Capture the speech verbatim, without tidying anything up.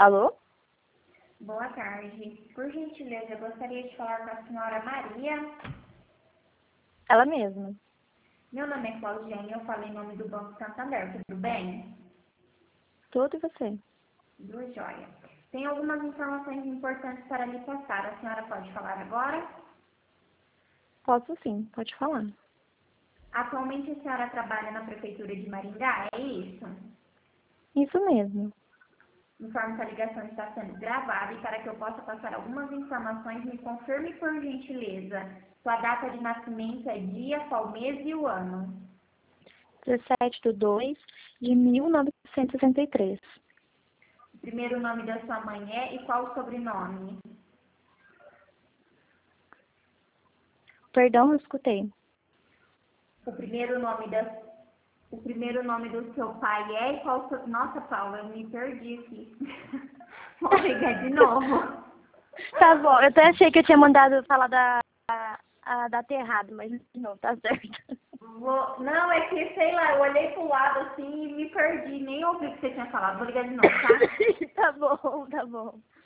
Alô? Boa tarde. Por gentileza, eu gostaria de falar com a senhora Maria. Ela mesma. Meu nome é Claudiane, eu falo em nome do Banco Santander, tudo bem? Tudo e você? Tudo jóia. Tem algumas informações importantes para lhe passar. A senhora pode falar agora? Posso sim, pode falar. Atualmente a senhora trabalha na Prefeitura de Maringá, é isso? Isso mesmo. Informo que a ligação está sendo gravada e para que eu possa passar algumas informações, me confirme por gentileza. Sua data de nascimento é dia, qual mês e o ano? dezessete de dois de mil novecentos e sessenta e três. O primeiro nome da sua mãe é e qual o sobrenome? Perdão, não escutei. O primeiro nome da o primeiro nome do seu pai é e qual o seu... Nossa, Paula, eu me perdi aqui. Vou pegar de novo. Tá bom, eu até achei que eu tinha mandado falar da a, a data errada, mas não, tá certo. Vou... Não, é que, sei lá, eu olhei pro lado assim e me perdi. Nem ouvi o que você tinha falado. Vou ligar de novo, tá? Tá bom, tá bom.